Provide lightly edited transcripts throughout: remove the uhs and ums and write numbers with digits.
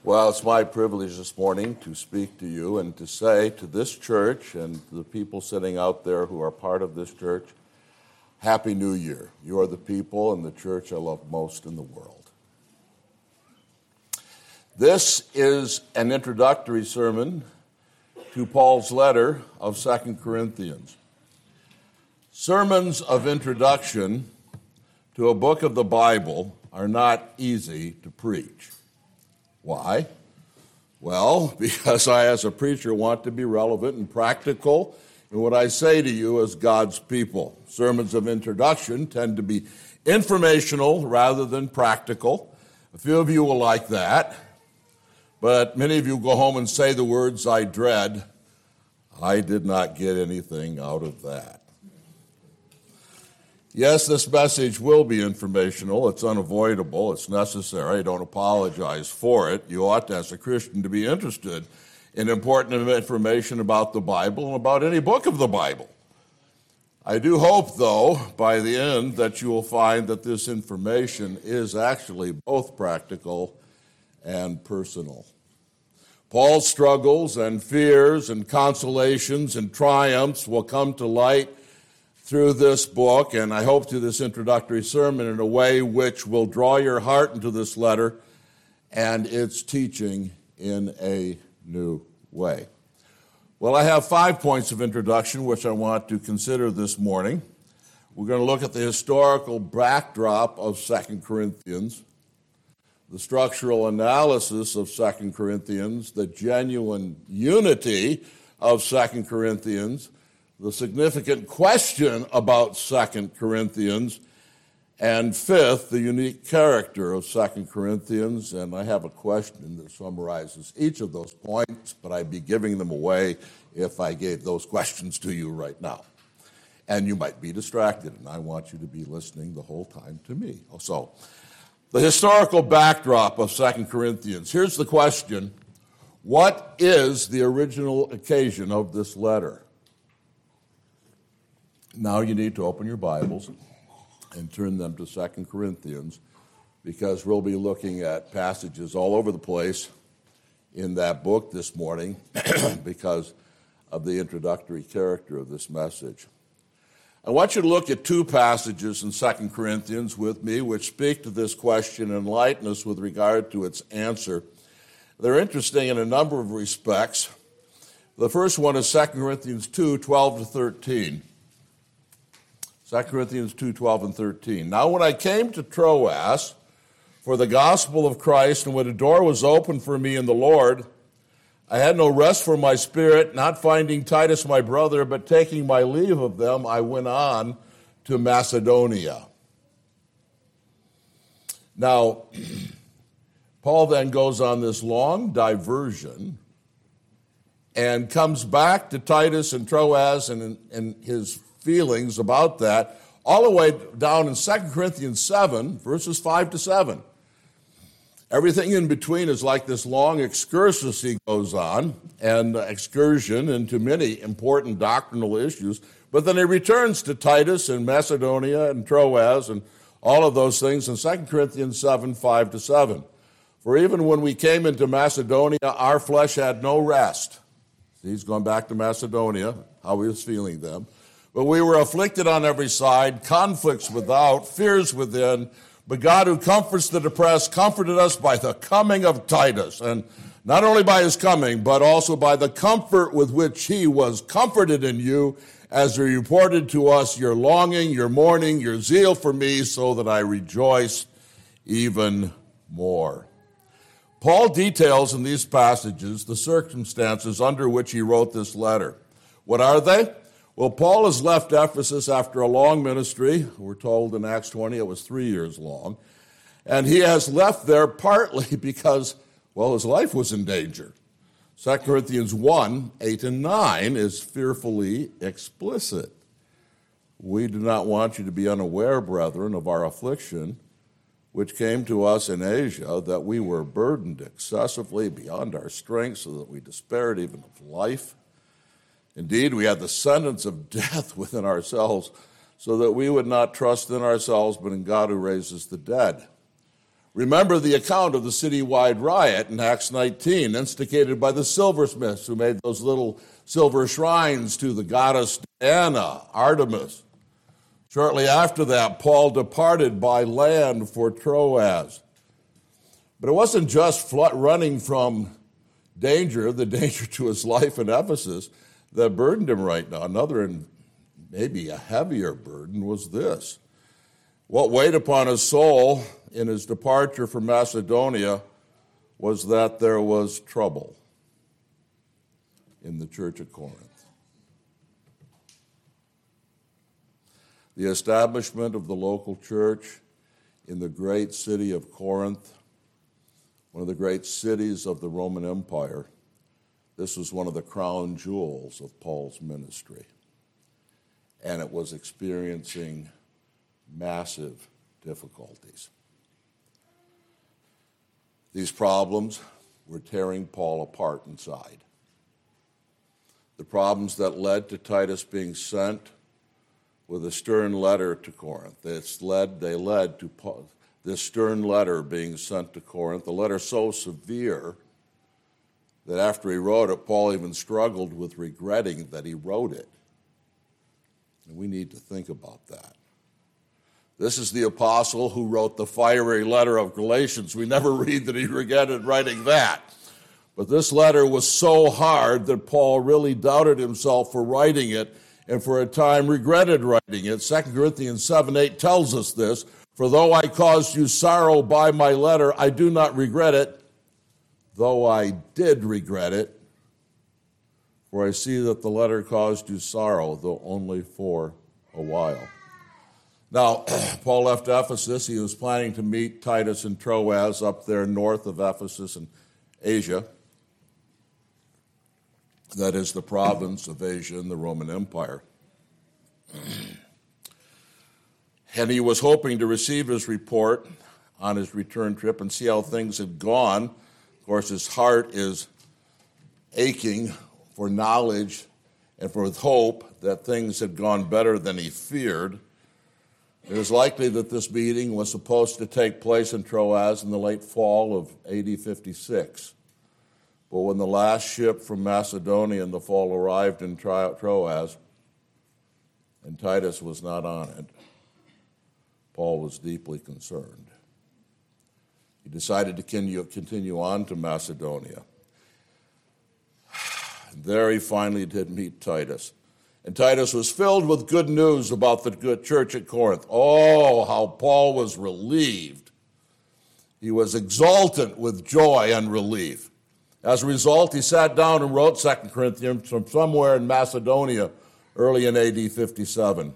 Well, it's my privilege this morning to speak to you and to say to this church and to the people sitting out there who are part of this church, Happy New Year. You are the people and the church I love most in the world. This is an introductory sermon to Paul's letter of 2 Corinthians. Sermons of introduction to a book of the Bible are not easy to preach. Why? Well, because I, as a preacher, want to be relevant and practical in what I say to you as God's people. Sermons of introduction tend to be informational rather than practical. A few of you will like that, but many of you go home and say the words I dread. I did not get anything out of that. Yes, this message will be informational. It's unavoidable. It's necessary. I don't apologize for it. You ought, as a Christian, to be interested in important information about the Bible and about any book of the Bible. I do hope, though, by the end, that you will find that this information is actually both practical and personal. Paul's struggles and fears and consolations and triumphs will come to light through this book, and I hope through this introductory sermon in a way which will draw your heart into this letter and its teaching in a new way. Well, I have 5 points of introduction which I want to consider this morning. We're going to look at the historical backdrop of 2 Corinthians, the structural analysis of 2 Corinthians, the genuine unity of 2 Corinthians, the significant question about 2 Corinthians, and fifth, the unique character of 2 Corinthians. And I have a question that summarizes each of those points, but I'd be giving them away if I gave those questions to you right now. And you might be distracted, and I want you to be listening the whole time to me. So, the historical backdrop of 2 Corinthians. Here's the question: what is the original occasion of this letter? Now you need to open your Bibles and turn them to 2 Corinthians, because we'll be looking at passages all over the place in that book this morning because of the introductory character of this message. I want you to look at 2 passages in 2 Corinthians with me which speak to this question and enlighten us with regard to its answer. They're interesting in a number of respects. The first one is 2 Corinthians 2, 12 to 13. 2 Corinthians 2, 12 and 13. Now when I came to Troas for the gospel of Christ, and when a door was opened for me in the Lord, I had no rest for my spirit, not finding Titus my brother, but taking my leave of them, I went on to Macedonia. Now, Paul then goes on this long diversion and comes back to Titus and Troas and his feelings about that, all the way down in 2 Corinthians 7, verses 5 to 7. Everything in between is like this long excursus he goes on, and excursion into many important doctrinal issues, but then he returns to Titus and Macedonia and Troas and all of those things in 2 Corinthians 7, 5 to 7. For even when we came into Macedonia, our flesh had no rest. He's gone back to Macedonia, how he was feeling then. But we were afflicted on every side, conflicts without, fears within. But God, who comforts the depressed, comforted us by the coming of Titus. And not only by his coming, but also by the comfort with which he was comforted in you, as he reported to us your longing, your mourning, your zeal for me, so that I rejoice even more. Paul details in these passages the circumstances under which he wrote this letter. What are they? Well, Paul has left Ephesus after a long ministry. We're told in Acts 20 it was 3 years long. And he has left there partly because, well, his life was in danger. 2 Corinthians 1, 8 and 9 is fearfully explicit. We do not want you to be unaware, brethren, of our affliction, which came to us in Asia, that we were burdened excessively beyond our strength, so that we despaired even of life. Indeed, we had the sentence of death within ourselves, so that we would not trust in ourselves, but in God who raises the dead. Remember the account of the citywide riot in Acts 19, instigated by the silversmiths who made those little silver shrines to the goddess Diana, Artemis. Shortly after that, Paul departed by land for Troas. But it wasn't just running from danger, the danger to his life in Ephesus, that burdened him right now. Another and maybe a heavier burden was this. What weighed upon his soul in his departure from Macedonia was that there was trouble in the church at Corinth. The establishment of the local church in the great city of Corinth, one of the great cities of the Roman Empire, this was one of the crown jewels of Paul's ministry. And it was experiencing massive difficulties. These problems were tearing Paul apart inside. The problems that led to Titus being sent with a stern letter to Corinth. They led to this stern letter being sent to Corinth, a letter so severe that after he wrote it, Paul even struggled with regretting that he wrote it. And we need to think about that. This is the apostle who wrote the fiery letter of Galatians. We never read that he regretted writing that. But this letter was so hard that Paul really doubted himself for writing it, and for a time regretted writing it. 2 Corinthians 7:8 tells us this. For though I caused you sorrow by my letter, I do not regret it, though I did regret it. For I see that the letter caused you sorrow, though only for a while. Now, Paul left Ephesus. He was planning to meet Titus in Troas up there north of Ephesus in Asia. That is the province of Asia in the Roman Empire. And he was hoping to receive his report on his return trip and see how things had gone. Of course, his heart is aching for knowledge and for hope that things had gone better than he feared. It is likely that this meeting was supposed to take place in Troas in the late fall of AD 56. But when the last ship from Macedonia in the fall arrived in Troas, and Titus was not on it, Paul was deeply concerned. He decided to continue on to Macedonia. And there he finally did meet Titus. And Titus was filled with good news about the good church at Corinth. Oh, how Paul was relieved. He was exultant with joy and relief. As a result, he sat down and wrote 2 Corinthians from somewhere in Macedonia early in AD 57.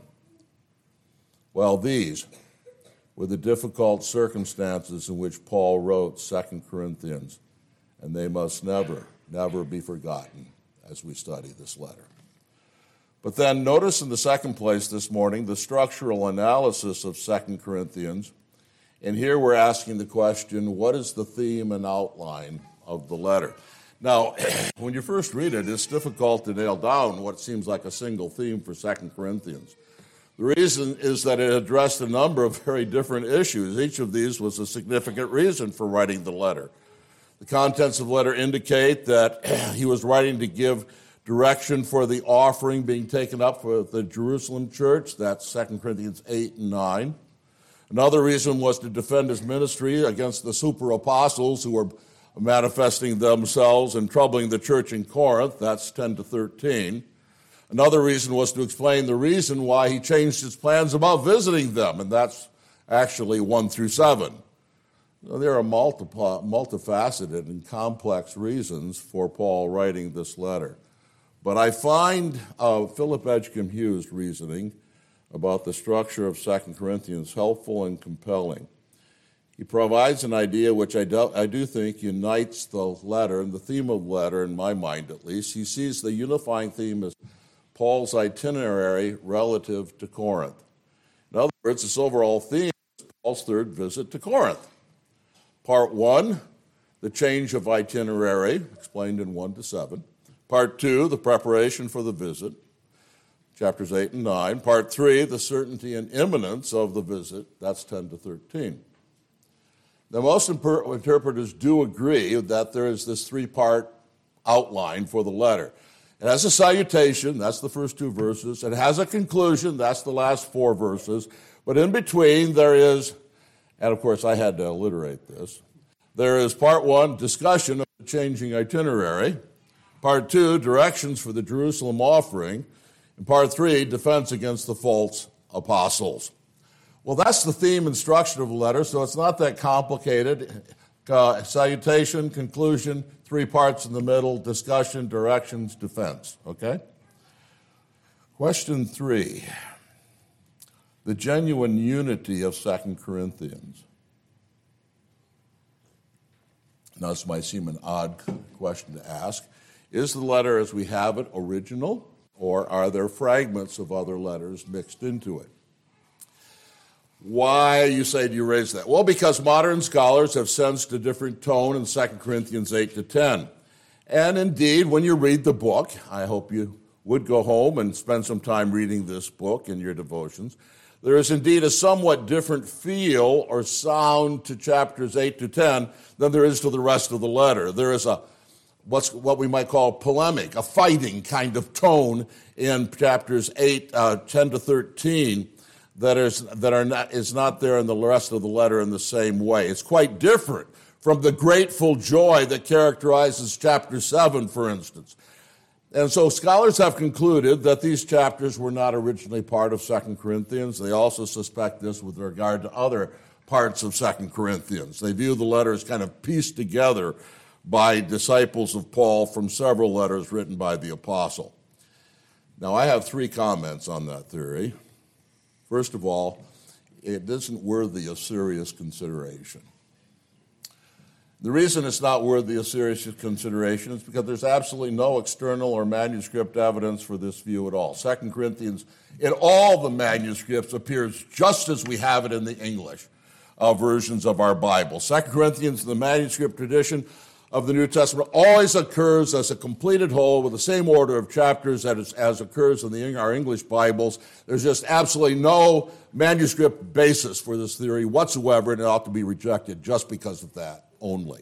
Well, these were the difficult circumstances in which Paul wrote 2 Corinthians, and they must never, never be forgotten as we study this letter. But then notice in the second place this morning the structural analysis of 2 Corinthians. And here we're asking the question, what is the theme and outline of the letter? Now, when you first read it, it's difficult to nail down what seems like a single theme for 2 Corinthians. The reason is that it addressed a number of very different issues. Each of these was a significant reason for writing the letter. The contents of the letter indicate that he was writing to give direction for the offering being taken up for the Jerusalem church. That's 2 Corinthians 8 and 9. Another reason was to defend his ministry against the super apostles who were manifesting themselves and troubling the church in Corinth. That's 10 to 13. Another reason was to explain the reason why he changed his plans about visiting them, and that's actually 1 through 7. There are multifaceted and complex reasons for Paul writing this letter. But I find Philip Edgecombe Hughes' reasoning about the structure of 2 Corinthians helpful and compelling. He provides an idea which I do think unites the letter and the theme of the letter, in my mind at least. He sees the unifying theme as Paul's itinerary relative to Corinth. In other words, this overall theme is Paul's third visit to Corinth. Part 1, the change of itinerary, explained in 1 to 7. Part 2, the preparation for the visit, chapters 8 and 9. Part 3, the certainty and imminence of the visit, that's 10 to 13. Now, most interpreters do agree that there is this three-part outline for the letter. It has a salutation, that's the first two verses. It has a conclusion, that's the last four verses. But in between there is, and of course I had to alliterate this, there is part one, discussion of the changing itinerary. Part two, directions for the Jerusalem offering. And part three, defense against the false apostles. Well, that's the theme and structure of the letter, so it's not that complicated. Salutation, conclusion, three parts in the middle, discussion, directions, defense. Okay? Question 3. The genuine unity of 2 Corinthians. Now, this might seem an odd question to ask. Is the letter as we have it original, or are there fragments of other letters mixed into it? Why, you say, do you raise that? Well, because modern scholars have sensed a different tone in 2 Corinthians 8 to 10. And indeed, when you read the book, I hope you would go home and spend some time reading this book in your devotions, there is indeed a somewhat different feel or sound to chapters 8 to 10 than there is to the rest of the letter. There is what we might call polemic, a fighting kind of tone in chapters 10 to 13 that is not there in the rest of the letter in the same way. It's quite different from the grateful joy that characterizes chapter 7, for instance. And so scholars have concluded that these chapters were not originally part of 2 Corinthians. They also suspect this with regard to other parts of 2 Corinthians. They view the letter as kind of pieced together by disciples of Paul from several letters written by the apostle. Now, I have 3 comments on that theory. First of all, it isn't worthy of serious consideration. The reason it's not worthy of serious consideration is because there's absolutely no external or manuscript evidence for this view at all. 2 Corinthians, in all the manuscripts, appears just as we have it in the English versions of our Bible. 2 Corinthians, in the manuscript tradition of the New Testament, always occurs as a completed whole with the same order of chapters as occurs in our English Bibles. There's just absolutely no manuscript basis for this theory whatsoever, and it ought to be rejected just because of that only.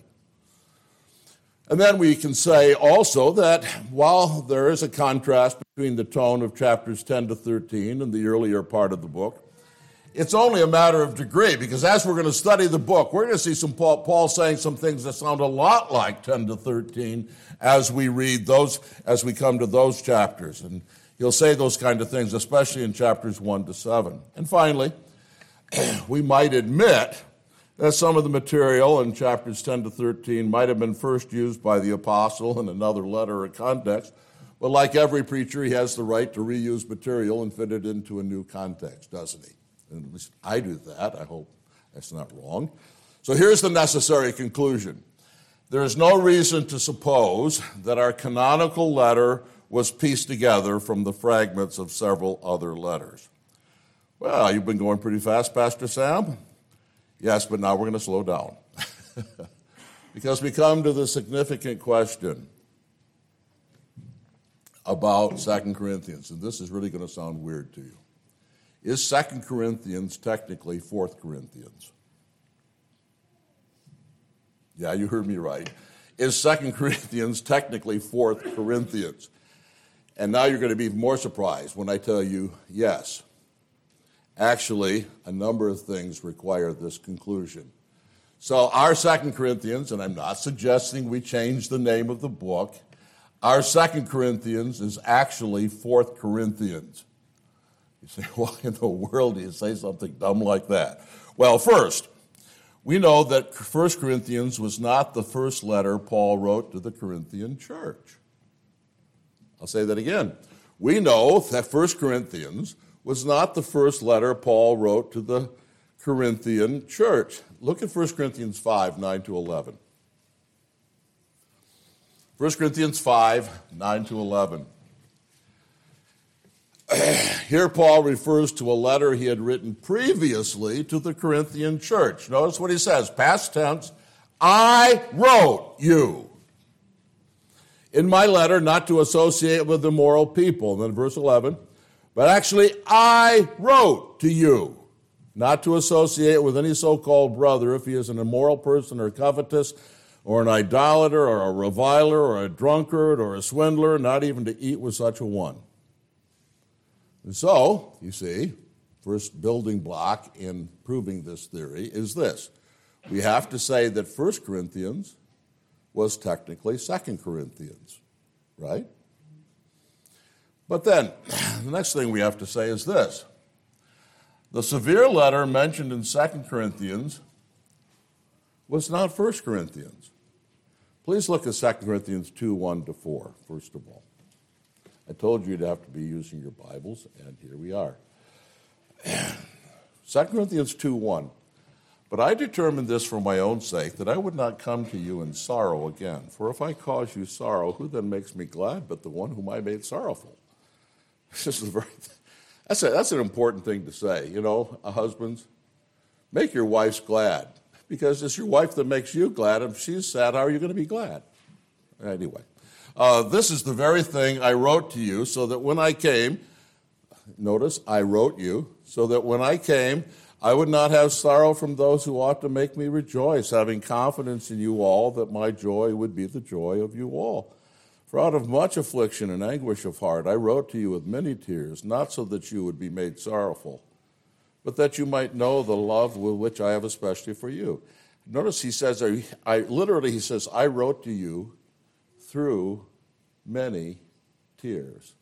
And then we can say also that while there is a contrast between the tone of chapters 10 to 13 and the earlier part of the book, it's only a matter of degree, because as we're going to study the book, we're going to see Paul saying some things that sound a lot like 10 to 13 as we read those, as we come to those chapters. And he'll say those kind of things, especially in chapters 1 to 7. And finally, we might admit that some of the material in chapters 10 to 13 might have been first used by the apostle in another letter or context, but like every preacher, he has the right to reuse material and fit it into a new context, doesn't he? And at least I do that. I hope that's not wrong. So here's the necessary conclusion. There is no reason to suppose that our canonical letter was pieced together from the fragments of several other letters. Well, you've been going pretty fast, Pastor Sam. Yes, but now we're going to slow down. Because we come to the significant question about 2 Corinthians, and this is really going to sound weird to you. Is 2 Corinthians technically 4 Corinthians? Yeah, you heard me right. Is 2 Corinthians technically 4 Corinthians? And now you're going to be more surprised when I tell you yes. Actually, a number of things require this conclusion. So our 2 Corinthians, and I'm not suggesting we change the name of the book, our 2 Corinthians is actually 4 Corinthians. You say, why in the world do you say something dumb like that? Well, first, we know that 1 Corinthians was not the first letter Paul wrote to the Corinthian church. I'll say that again. We know that 1 Corinthians was not the first letter Paul wrote to the Corinthian church. Look at 1 Corinthians 5, 9 to 11. 1 Corinthians 5, 9 to 11. Here Paul refers to a letter he had written previously to the Corinthian church. Notice what he says, past tense, I wrote you in my letter not to associate with immoral people. And then verse 11, but actually I wrote to you. not to associate with any so-called brother if he is an immoral person or covetous or an idolater or a reviler or a drunkard or a swindler, not even to eat with such a one. And so, you see, first building block in proving this theory is this. We have to say that 1 Corinthians was technically 2 Corinthians, right? But then, the next thing we have to say is this. The severe letter mentioned in 2 Corinthians was not 1 Corinthians. Please look at 2 Corinthians 2, 1-4, first of all. I told you you'd have to be using your Bibles, and here we are. 2 Corinthians 2:1. But I determined this for my own sake, that I would not come to you in sorrow again. For if I cause you sorrow, who then makes me glad but the one whom I made sorrowful? This is that's an important thing to say. You know, husbands, make your wives glad. Because it's your wife that makes you glad. If she's sad, how are you going to be glad? Anyway, this is the very thing I wrote to you so that when I came, notice, I wrote you, so that when I came, I would not have sorrow from those who ought to make me rejoice, having confidence in you all that my joy would be the joy of you all. For out of much affliction and anguish of heart I wrote to you with many tears, not so that you would be made sorrowful, but that you might know the love with which I have especially for you. Notice he says, he says, I wrote to you through many tears.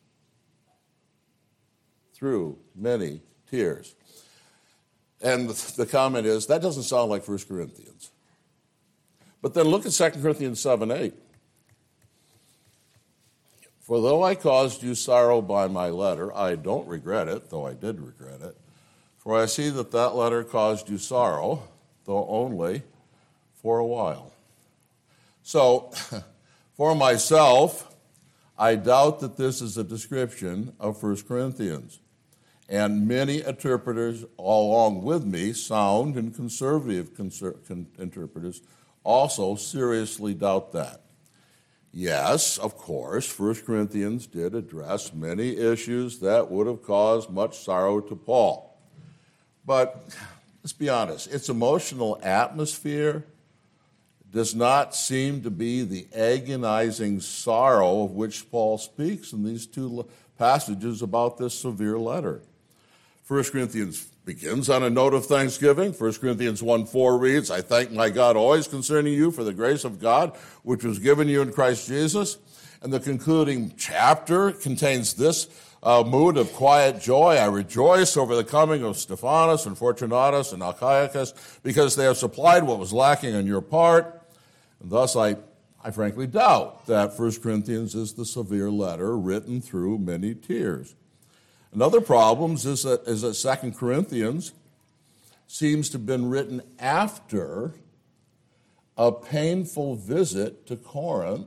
Through many tears. And the comment is, that doesn't sound like 1 Corinthians. But then look at 2 Corinthians 7:8. For though I caused you sorrow by my letter, I don't regret it, though I did regret it. For I see that letter caused you sorrow, though only for a while. So, for myself, I doubt that this is a description of 1 Corinthians. And many interpreters, along with me, sound and conservative interpreters, also seriously doubt that. Yes, of course, 1 Corinthians did address many issues that would have caused much sorrow to Paul. But let's be honest, its emotional atmosphere does not seem to be the agonizing sorrow of which Paul speaks in these two passages about this severe letter. 1 Corinthians begins on a note of thanksgiving. 1 Corinthians 1:4 reads, I thank my God always concerning you for the grace of God which was given you in Christ Jesus. And the concluding chapter contains this mood of quiet joy. I rejoice over the coming of Stephanas and Fortunatus and Achaicus because they have supplied what was lacking on your part. And thus I frankly doubt that 1 Corinthians is the severe letter written through many tears. Another problem is that 2 Corinthians seems to have been written after a painful visit to Corinth,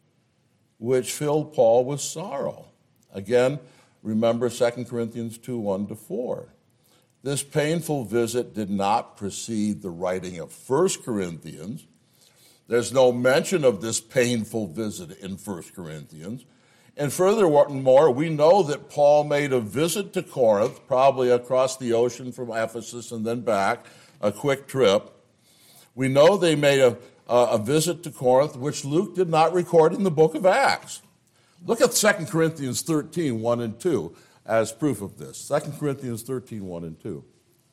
which filled Paul with sorrow. Again, remember 2 Corinthians 2, 1-4. This painful visit did not precede the writing of 1 Corinthians. There's no mention of this painful visit in 1 Corinthians. And furthermore, we know that Paul made a visit to Corinth, probably across the ocean from Ephesus and then back, a quick trip. We know they made a visit to Corinth, which Luke did not record in the book of Acts. Look at 2 Corinthians 13, 1-2 as proof of this. 2 Corinthians 13, 1-2.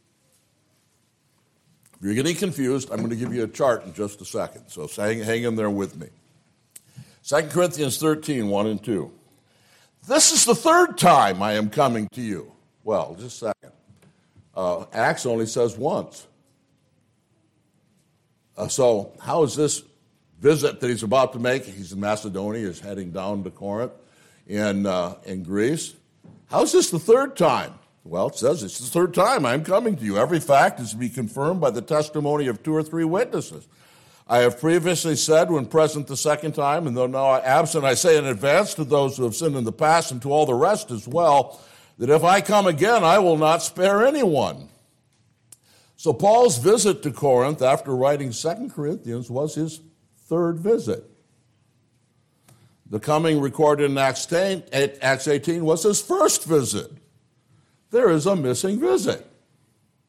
If you're getting confused, I'm going to give you a chart in just a second, so hang in there with me. 2 Corinthians 13, 1-2. This is the third time I am coming to you. Well, just a second. Acts only says once. So how is this visit that he's about to make? He's in Macedonia, he's heading down to Corinth in Greece. How is this the third time? Well, it says it's the third time I'm coming to you. Every fact is to be confirmed by the testimony of 2 or 3 witnesses. I have previously said when present the second time, and though now absent, I say in advance to those who have sinned in the past and to all the rest as well, that if I come again, I will not spare anyone. So Paul's visit to Corinth after writing 2 Corinthians was his third visit. The coming recorded in Acts 18 was his first visit. There is a missing visit.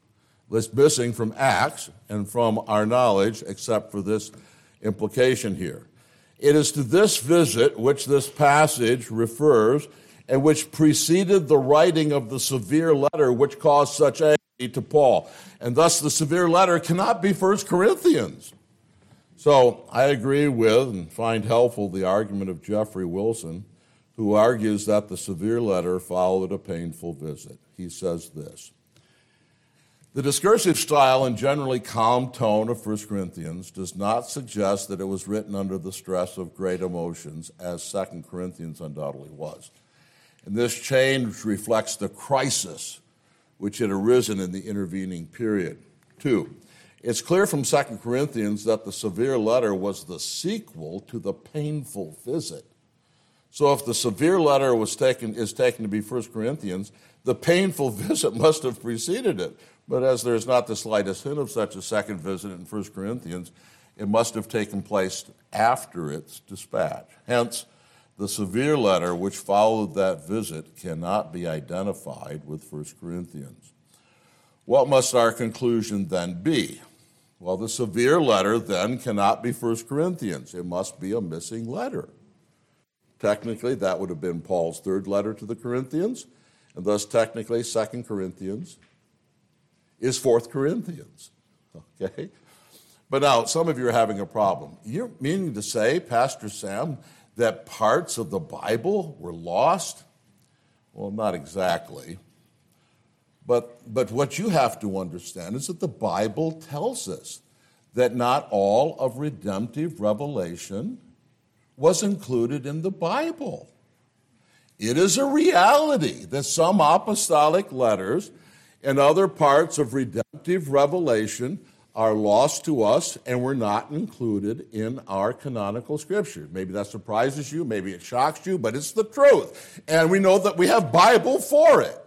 It's missing from Acts and from our knowledge, except for this implication here. It is to this visit which this passage refers, and which preceded the writing of the severe letter which caused such agony to Paul. And thus the severe letter cannot be 1 Corinthians. So I agree with and find helpful the argument of Jeffrey Wilson, who argues that the severe letter followed a painful visit. He says this: the discursive style and generally calm tone of 1 Corinthians does not suggest that it was written under the stress of great emotions, as 2 Corinthians undoubtedly was. And this change reflects the crisis which had arisen in the intervening period. 2, it's clear from 2 Corinthians that the severe letter was the sequel to the painful visit. So if the severe letter is taken to be 1 Corinthians, the painful visit must have preceded it. But as there is not the slightest hint of such a second visit in 1 Corinthians, it must have taken place after its dispatch. Hence, the severe letter which followed that visit cannot be identified with 1 Corinthians. What must our conclusion then be? Well, the severe letter then cannot be 1 Corinthians. It must be a missing letter. Technically, that would have been Paul's third letter to the Corinthians, and thus technically 2 Corinthians is 4 Corinthians, okay? But now, some of you are having a problem. You're meaning to say, Pastor Sam, that parts of the Bible were lost? Well, not exactly. But what you have to understand is that the Bible tells us that not all of redemptive revelation was included in the Bible. It is a reality that some apostolic letters and other parts of redemptive revelation are lost to us and were not included in our canonical scripture. Maybe that surprises you, maybe it shocks you, but it's the truth. And we know that we have Bible for it.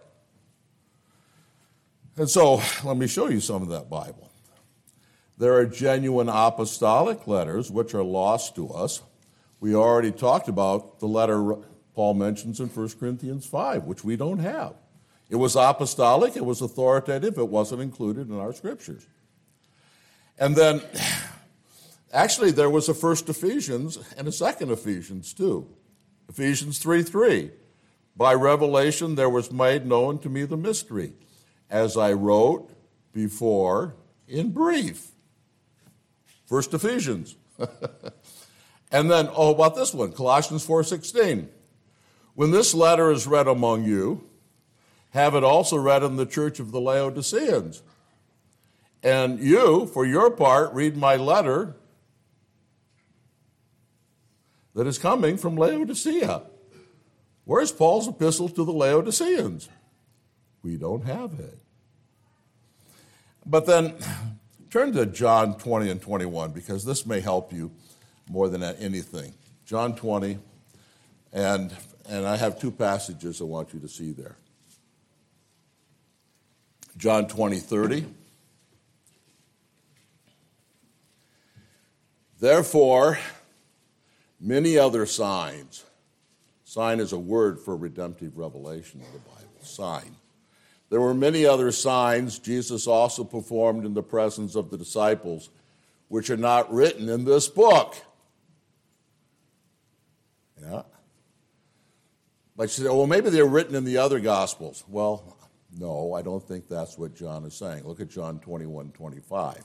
And so let me show you some of that Bible. There are genuine apostolic letters which are lost to us. We already talked about the letter Paul mentions in 1 Corinthians 5, which we don't have. It was apostolic, it was authoritative, it wasn't included in our scriptures. And then, actually, there was a first Ephesians and a second Ephesians too. Ephesians 3:3. By revelation there was made known to me the mystery, as I wrote before in brief. First Ephesians. And then, about this one, Colossians 4:16. When this letter is read among you, have it also read in the church of the Laodiceans. And you, for your part, read my letter that is coming from Laodicea. Where's Paul's epistle to the Laodiceans? We don't have it. But then, turn to John 20 and 21, because this may help you more than anything. John 20, and I have two passages I want you to see there. John 20:30. Therefore, many other signs. Sign is a word for redemptive revelation in the Bible. Sign. There were many other signs Jesus also performed in the presence of the disciples, which are not written in this book. Yeah. But you say, well, maybe they're written in the other Gospels. Well, no, I don't think that's what John is saying. Look at John 21:25.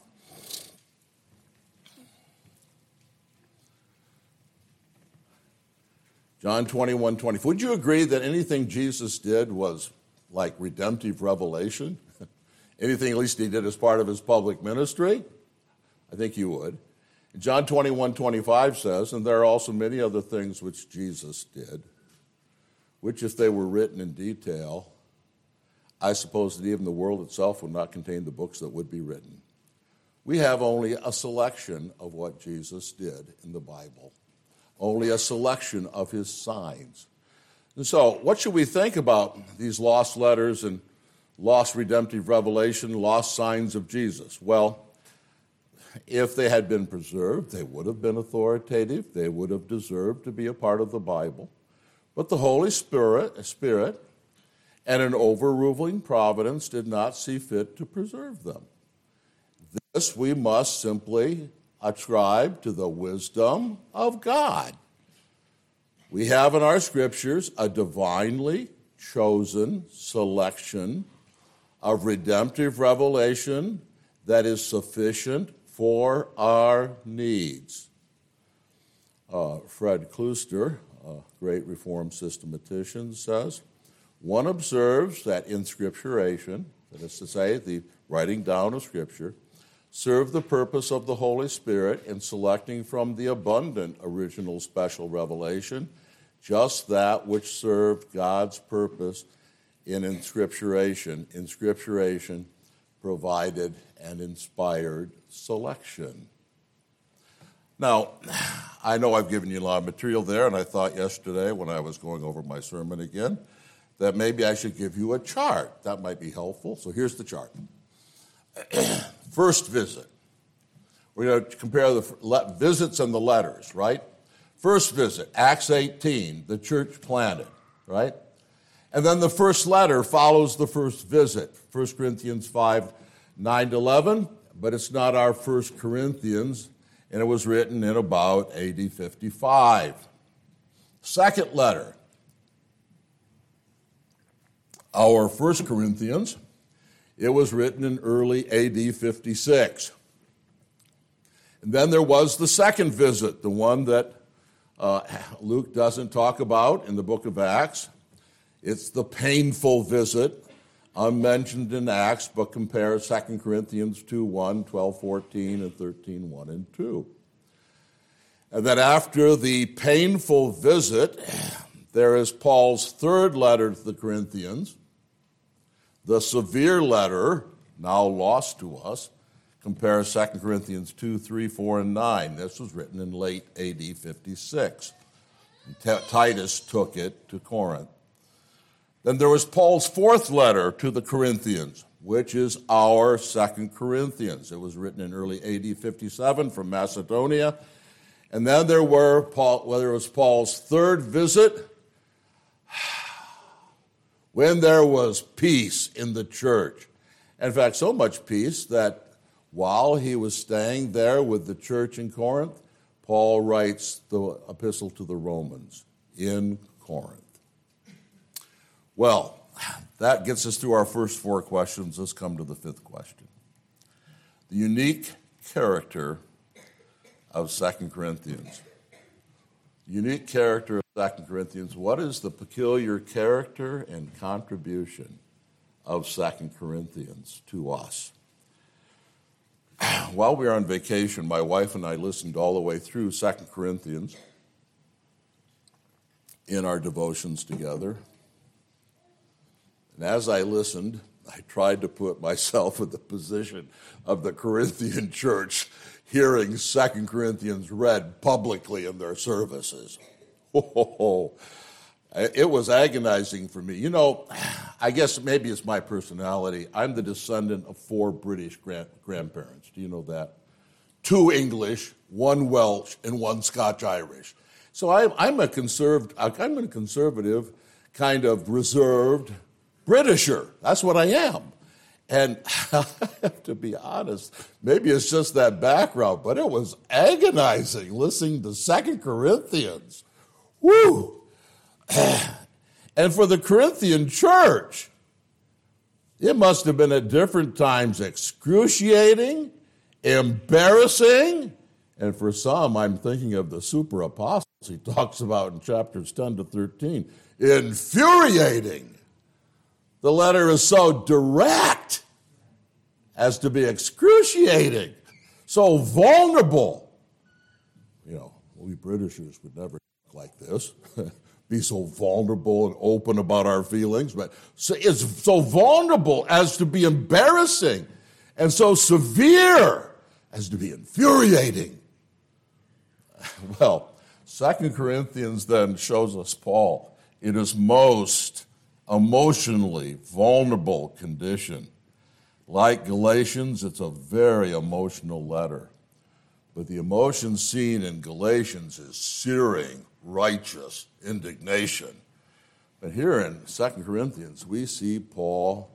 John 21:20. Would you agree that anything Jesus did was like redemptive revelation? Anything at least he did as part of his public ministry? I think you would. John 21:25 says, and there are also many other things which Jesus did, which if they were written in detail, I suppose that even the world itself would not contain the books that would be written. We have only a selection of what Jesus did in the Bible, only a selection of his signs. And so, what should we think about these lost letters and lost redemptive revelation, lost signs of Jesus? Well, if they had been preserved, they would have been authoritative. They would have deserved to be a part of the Bible. But the Holy Spirit and an overruling providence did not see fit to preserve them. This we must simply ascribe to the wisdom of God. We have in our scriptures a divinely chosen selection of redemptive revelation that is sufficient for our needs. Fred Klooster, a great Reformed systematician, says, one observes that inscripturation, that is to say, the writing down of Scripture, served the purpose of the Holy Spirit in selecting from the abundant original special revelation just that which served God's purpose in inscripturation. Inscripturation provided an inspired selection. Now, I know I've given you a lot of material there, and I thought yesterday when I was going over my sermon again that maybe I should give you a chart. That might be helpful. So here's the chart. First visit. We're going to compare the visits and the letters, right? First visit, Acts 18, the church planted, right? And then the first letter follows the first visit, 1 Corinthians 5, 9-11, but it's not our 1 Corinthians, and it was written in about AD 55. Second letter, our 1 Corinthians, it was written in early AD 56. And then there was the second visit, the one that Luke doesn't talk about in the book of Acts. It's the painful visit, unmentioned in Acts, but compare 2 Corinthians 2:1, 12:14, and 13:1 and 2. And then after the painful visit, there is Paul's third letter to the Corinthians, the severe letter, now lost to us. Compare 2 Corinthians 2, 3, 4, and 9. This was written in late AD 56. Titus took it to Corinth. Then there was Paul's fourth letter to the Corinthians, which is our 2 Corinthians. It was written in early AD 57 from Macedonia. And then there was Paul's third visit, when there was peace in the church. In fact, so much peace that while he was staying there with the church in Corinth, Paul writes the epistle to the Romans in Corinth. Well, that gets us through our first four questions. Let's come to the fifth question. The unique character of 2 Corinthians. The unique character of 2 Corinthians. What is the peculiar character and contribution of 2 Corinthians to us? While we were on vacation, my wife and I listened all the way through 2 Corinthians in our devotions together. And as I listened, I tried to put myself in the position of the Corinthian church hearing 2 Corinthians read publicly in their services. It was agonizing for me. You know, I guess maybe it's my personality. I'm the descendant of 4 British grandparents. Do you know that? 2 English, 1 Welsh, and 1 Scotch-Irish. So I'm a conservative, kind of reserved Britisher. That's what I am. And I have to be honest, maybe it's just that background, but it was agonizing listening to 2 Corinthians. Woo! And for the Corinthian church, it must have been at different times excruciating, embarrassing, and for some, I'm thinking of the super apostles he talks about in chapters 10 to 13, infuriating. The letter is so direct as to be excruciating, so vulnerable. You know, we Britishers would never like this. Be so vulnerable and open about our feelings, but it's so vulnerable as to be embarrassing and so severe as to be infuriating. Well, 2 Corinthians then shows us Paul in his most emotionally vulnerable condition. Like Galatians, it's a very emotional letter. But the emotion seen in Galatians is searing, righteous indignation. But here in 2 Corinthians, we see Paul,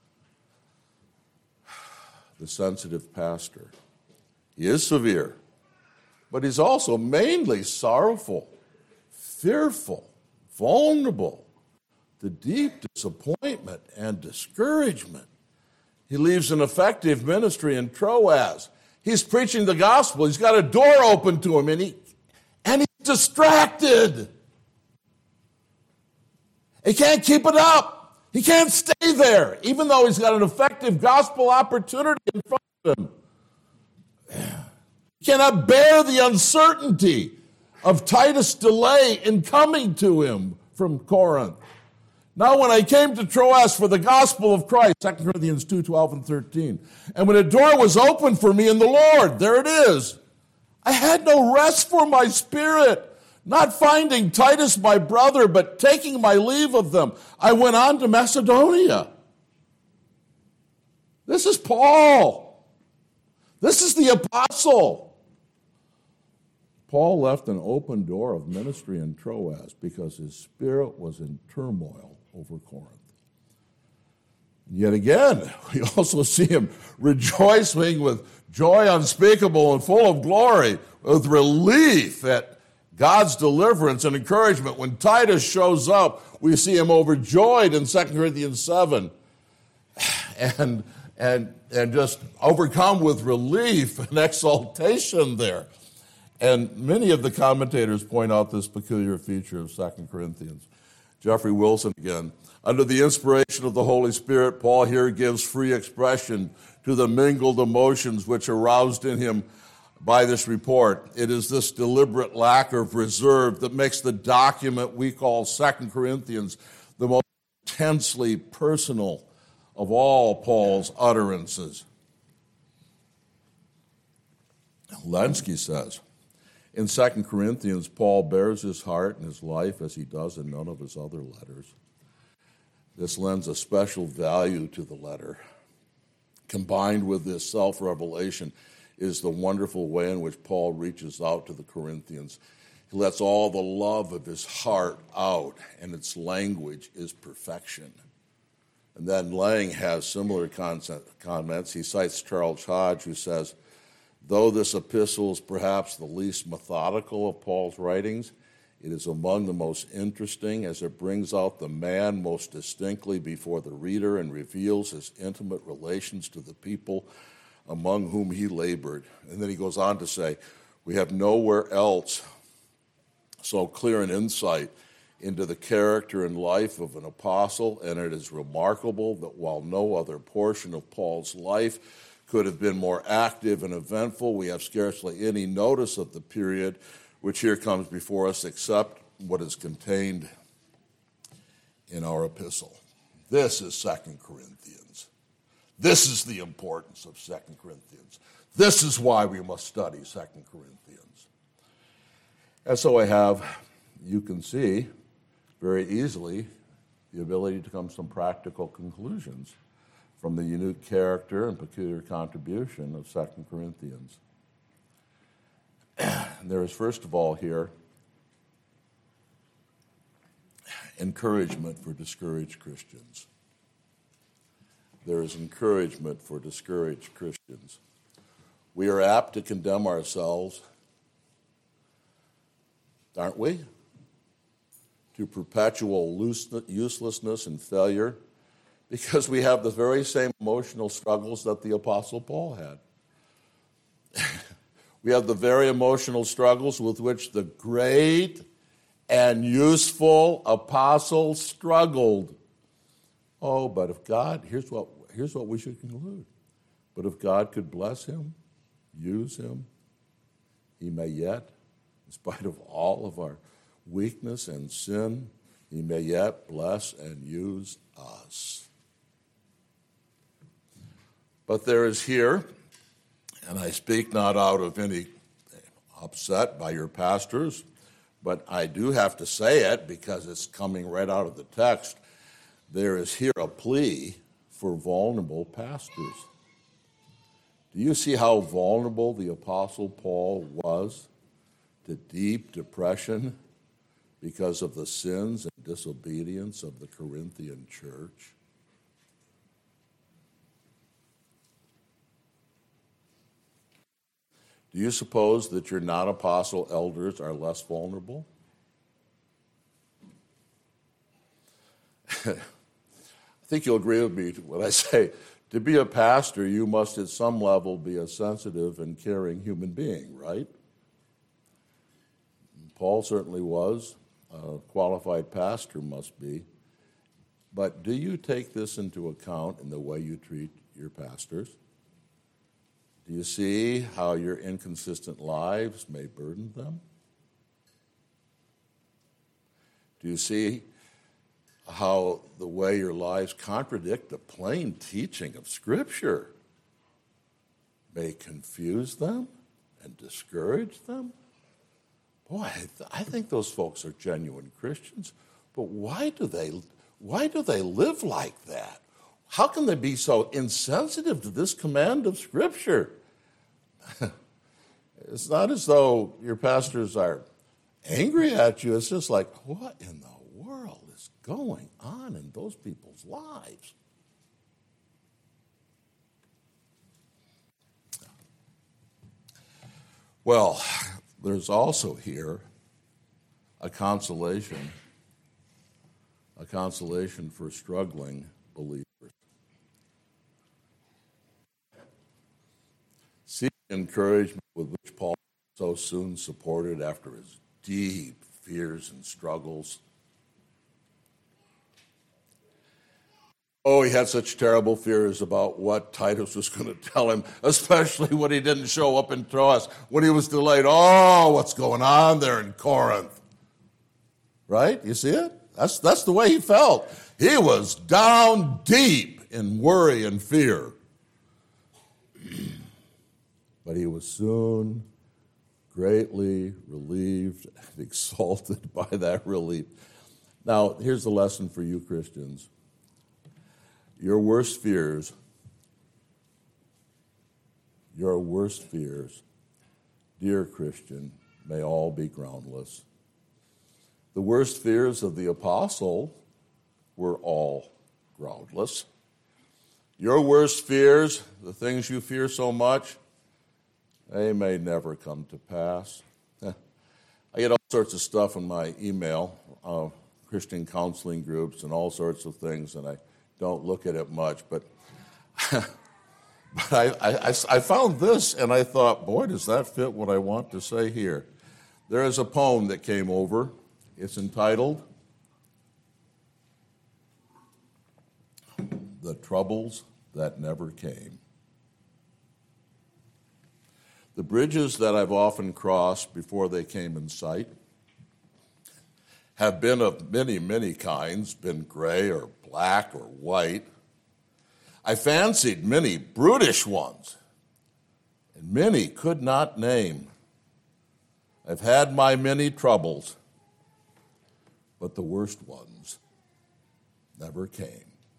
the sensitive pastor. He is severe, but he's also mainly sorrowful, fearful, vulnerable, to deep disappointment and discouragement. He leaves an effective ministry in Troas. He's preaching the gospel. He's got a door open to him, and he's distracted. He can't keep it up. He can't stay there, even though he's got an effective gospel opportunity in front of him. He cannot bear the uncertainty of Titus' delay in coming to him from Corinth. Now when I came to Troas for the gospel of Christ, 2 Corinthians 2, 12 and 13, and when a door was opened for me in the Lord, there it is, I had no rest for my spirit, not finding Titus my brother, but taking my leave of them, I went on to Macedonia. This is Paul. This is the apostle. Paul left an open door of ministry in Troas because his spirit was in turmoil over Corinth. Yet again, we also see him rejoicing with joy unspeakable and full of glory, with relief at God's deliverance and encouragement. When Titus shows up, we see him overjoyed in 2 Corinthians 7 and just overcome with relief and exaltation there. And many of the commentators point out this peculiar feature of 2 Corinthians. Jeffrey Wilson again. Under the inspiration of the Holy Spirit, Paul here gives free expression to the mingled emotions which aroused in him by this report. It is this deliberate lack of reserve that makes the document we call 2 Corinthians the most intensely personal of all Paul's utterances. Lenski says, in 2 Corinthians, Paul bears his heart and his life as he does in none of his other letters. This lends a special value to the letter. Combined with this self-revelation is the wonderful way in which Paul reaches out to the Corinthians. He lets all the love of his heart out, and its language is perfection. And then Lang has similar comments. He cites Charles Hodge, who says, though this epistle is perhaps the least methodical of Paul's writings, it is among the most interesting as it brings out the man most distinctly before the reader and reveals his intimate relations to the people among whom he labored. And then he goes on to say, we have nowhere else so clear an insight into the character and life of an apostle, and it is remarkable that while no other portion of Paul's life could have been more active and eventful, we have scarcely any notice of the period which here comes before us except what is contained in our epistle. This is 2 Corinthians. This is the importance of 2 Corinthians. This is why we must study 2 Corinthians. And so I have, you can see very easily, the ability to come to some practical conclusions from the unique character and peculiar contribution of 2 Corinthians. There is, first of all, here, encouragement for discouraged Christians. There is encouragement for discouraged Christians. We are apt to condemn ourselves, aren't we? To perpetual uselessness and failure, because we have the very same emotional struggles that the Apostle Paul had. We have the very emotional struggles with which the great and useful apostle struggled. Oh, but if God, here's what we should conclude. But if God could bless him, use him, he may yet, in spite of all of our weakness and sin, he may yet bless and use us. But there is here, and I speak not out of any upset by your pastors, but I do have to say it because it's coming right out of the text. There is here a plea for vulnerable pastors. Do you see how vulnerable the Apostle Paul was to deep depression because of the sins and disobedience of the Corinthian church? Do you suppose that your non-apostle elders are less vulnerable? I think you'll agree with me when I say, to be a pastor, you must at some level be a sensitive and caring human being, right? Paul certainly was. A qualified pastor must be. But do you take this into account in the way you treat your pastors? Do you see how your inconsistent lives may burden them? Do you see how the way your lives contradict the plain teaching of Scripture may confuse them and discourage them? Boy, I think those folks are genuine Christians, but why do they live like that? How can they be so insensitive to this command of Scripture? It's not as though your pastors are angry at you. It's just like, what in the world is going on in those people's lives? Well, there's also here a consolation for struggling believers. See the encouragement with which Paul so soon supported after his deep fears and struggles. Oh, he had such terrible fears about what Titus was going to tell him, especially when he didn't show up in Troas, when he was delayed. Oh, what's going on there in Corinth? Right? You see it? That's the way he felt. He was down deep in worry and fear. But he was soon greatly relieved and exalted by that relief. Now, here's the lesson for you Christians. Your worst fears, dear Christian, may all be groundless. The worst fears of the apostle were all groundless. Your worst fears, the things you fear so much, they may never come to pass. I get all sorts of stuff in my email, Christian counseling groups and all sorts of things, and I don't look at it much, but I found this, and I thought, boy, does that fit what I want to say here. There is a poem that came over. It's entitled, The Troubles That Never Came. The bridges that I've often crossed before they came in sight have been of many, many kinds, been gray or black or white. I fancied many brutish ones, and many could not name. I've had my many troubles, but the worst ones never came.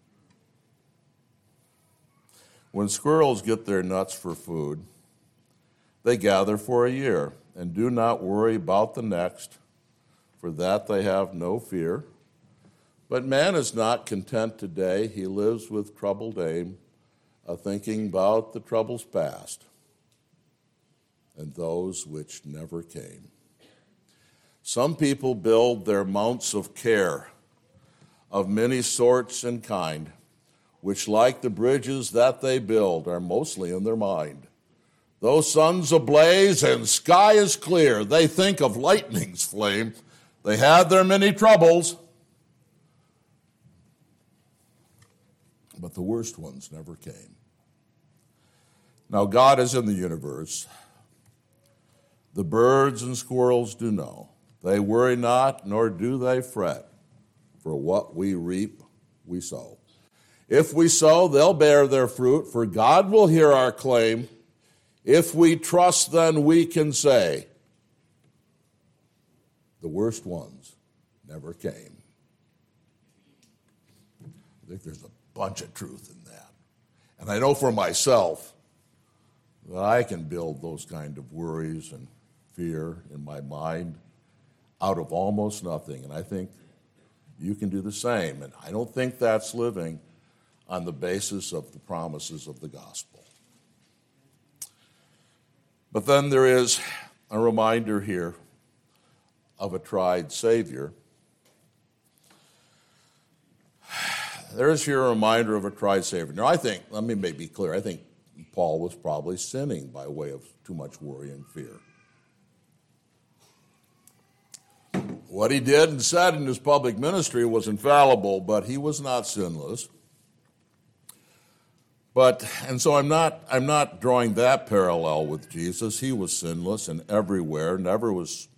When squirrels get their nuts for food, they gather for a year and do not worry about the next. For that they have no fear. But man is not content today. He lives with troubled aim, thinking about the troubles past and those which never came. Some people build their mounts of care of many sorts and kind, which like the bridges that they build are mostly in their mind. Though sun's ablaze and sky is clear, they think of lightning's flame. They had their many troubles, but the worst ones never came. Now, God is in the universe. The birds and squirrels do know. They worry not, nor do they fret. For what we reap, we sow. If we sow, they'll bear their fruit, for God will hear our claim. If we trust, then we can say, the worst ones never came. I think there's a bunch of truth in that. And I know for myself that I can build those kind of worries and fear in my mind. out of almost nothing. And I think you can do the same. And I don't think that's living on the basis of the promises of the gospel. But then there is a reminder here of a tried Savior. There is here a reminder of a tried Savior. Now, let me make it clear, I think Paul was probably sinning by way of too much worry and fear. What he did and said in his public ministry was infallible, but he was not sinless. And so I'm not drawing that parallel with Jesus. He was sinless and everywhere, never was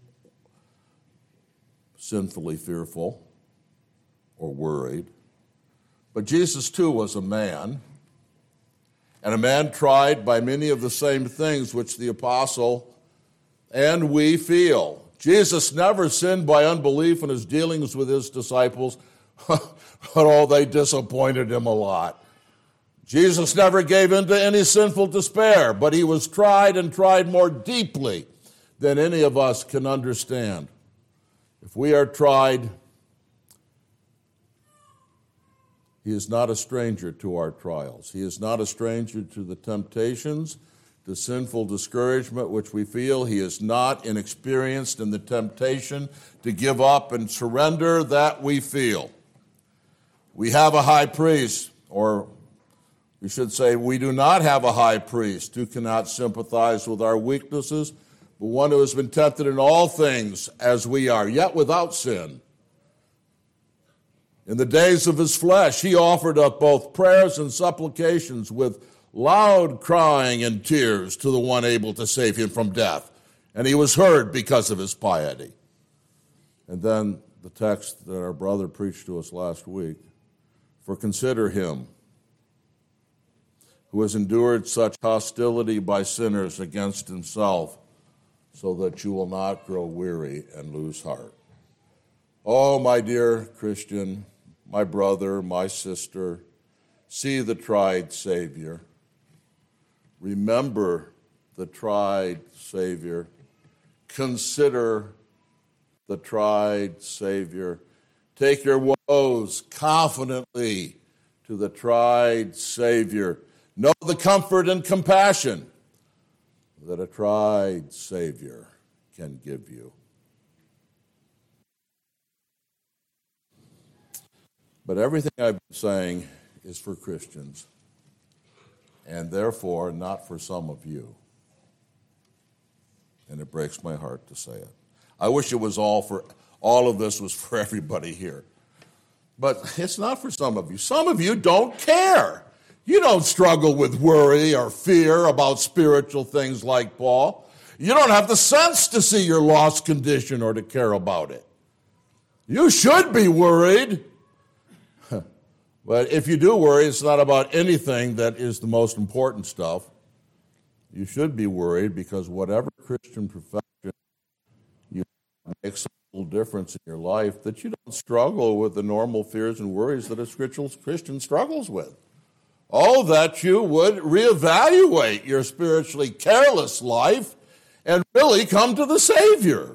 sinfully fearful or worried. But Jesus too was a man, and a man tried by many of the same things which the apostle and we feel. Jesus never sinned by unbelief in his dealings with his disciples, but they disappointed him a lot. Jesus never gave in to any sinful despair, but he was tried and tried more deeply than any of us can understand. If we are tried, he is not a stranger to our trials. He is not a stranger to the temptations, the sinful discouragement which we feel. He is not inexperienced in the temptation to give up and surrender that we feel. We have a high priest, or we should say we do not have a high priest who cannot sympathize with our weaknesses, but one who has been tempted in all things as we are, yet without sin. In the days of his flesh, he offered up both prayers and supplications with loud crying and tears to the one able to save him from death. And he was heard because of his piety. And then the text that our brother preached to us last week, for consider him who has endured such hostility by sinners against himself, so that you will not grow weary and lose heart. Oh, my dear Christian, my brother, my sister, see the tried Savior. Remember the tried Savior. Consider the tried Savior. Take your woes confidently to the tried Savior. Know the comfort and compassion that a tried Savior can give you. But everything I've been saying is for Christians, and therefore not for some of you. And it breaks my heart to say it. I wish it was all of this was for everybody here. But it's not for some of you. Some of you don't care. You don't struggle with worry or fear about spiritual things like Paul. You don't have the sense to see your lost condition or to care about it. You should be worried. But if you do worry, it's not about anything that is the most important stuff. You should be worried because whatever Christian profession you makes a little difference in your life, that you don't struggle with the normal fears and worries that a Christian struggles with. Oh, that you would reevaluate your spiritually careless life and really come to the Savior.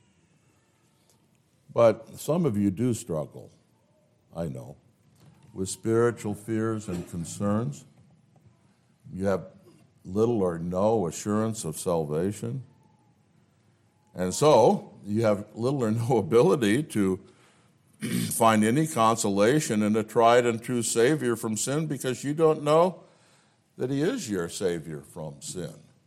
But some of you do struggle, I know, with spiritual fears and concerns. You have little or no assurance of salvation. And so you have little or no ability to find any consolation in a tried and true Savior from sin because you don't know that he is your Savior from sin.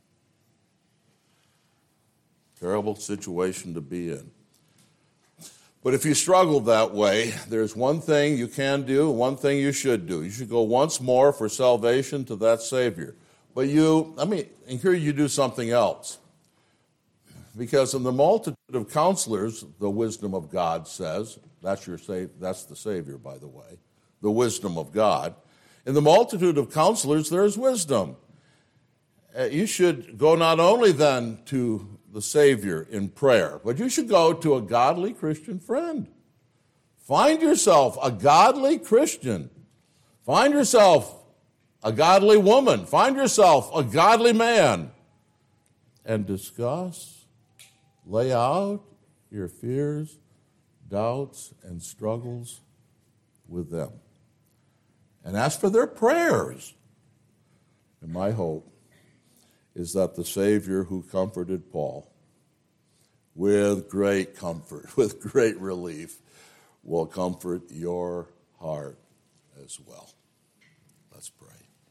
Terrible situation to be in. But if you struggle that way, there's one thing you can do, one thing you should do. You should go once more for salvation to that Savior. But let me encourage you to do something else. Because in the multitude of counselors, the wisdom of God says, that's the Savior, by the way, the wisdom of God. In the multitude of counselors, there is wisdom. You should go not only then to the Savior in prayer, but you should go to a godly Christian friend. Find yourself a godly Christian. Find yourself a godly woman. Find yourself a godly man. And discuss, lay out, your fears, doubts, and struggles with them. And ask for their prayers. And my hope is that the Savior who comforted Paul with great comfort, with great relief, will comfort your heart as well. Let's pray.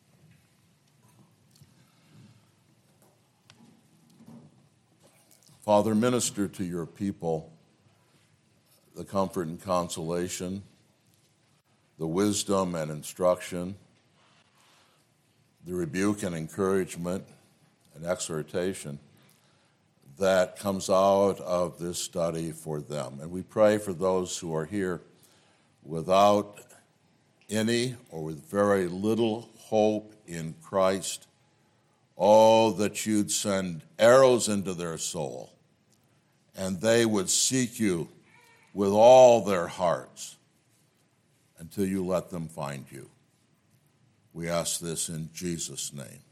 Father, minister to your people the comfort and consolation, the wisdom and instruction, the rebuke and encouragement and exhortation that comes out of this study for them. And we pray for those who are here without any or with very little hope in Christ. Oh, that you'd send arrows into their soul and they would seek you with all their hearts until you let them find you. We ask this in Jesus' name.